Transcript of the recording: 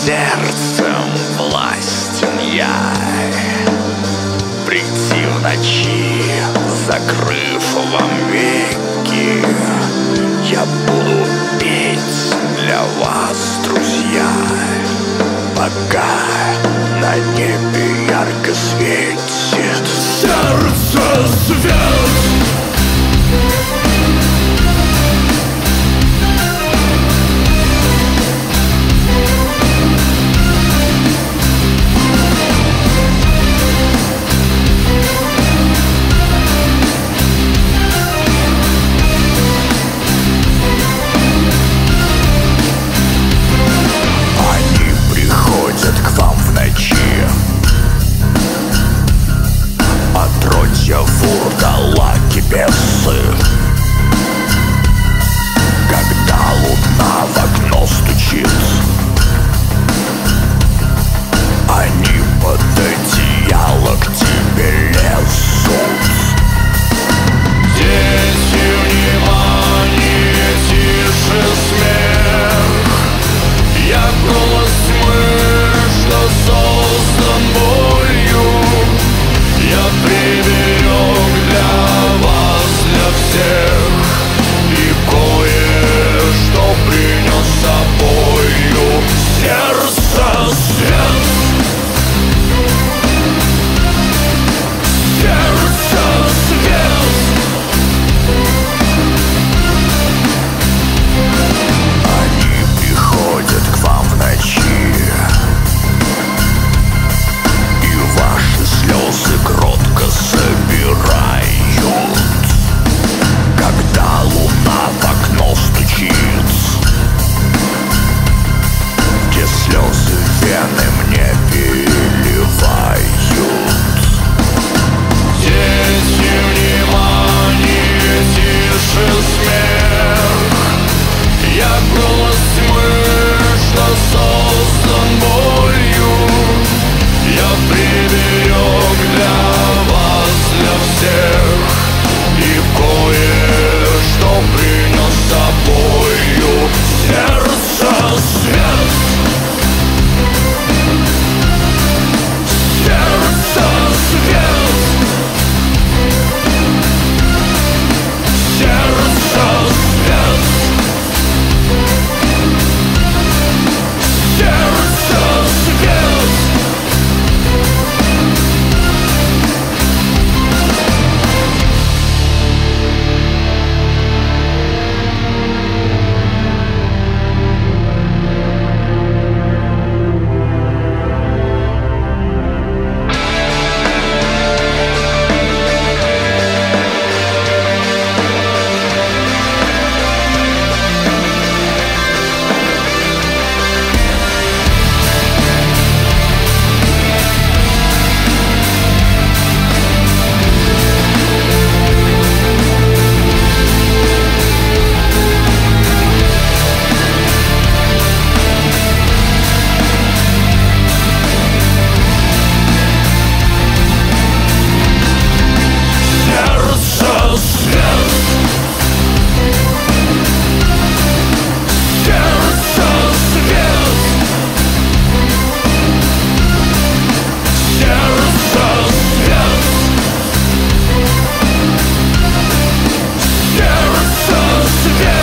сердцем властен я прийти в ночи, закрыв вам веки. Я буду петь для вас, друзья, пока на небе ярко светит сердце звезд. К вам в ночи, отродья вурдалаки бесы. Когда луна в окно стучит, они под одеяло к тебе лезут. Дети, внимание, тише смех. Я голос тьмы, что создан болью. Я приберег для вас, для всех, и кое-что принес с собою. Сердце свет, сердце свет. Они приходят к вам в ночи, слезы кротко собирают. Когда луна в окно стучит, те слезы вены мне переливают. Дети, внимание, тише смех. Я голос тьмы, что создан болью. Я приберег для вас, для всех, и кое-что принес с собою. Сердце свет, сердце свет, сердце свет, сердце свет. Yeah.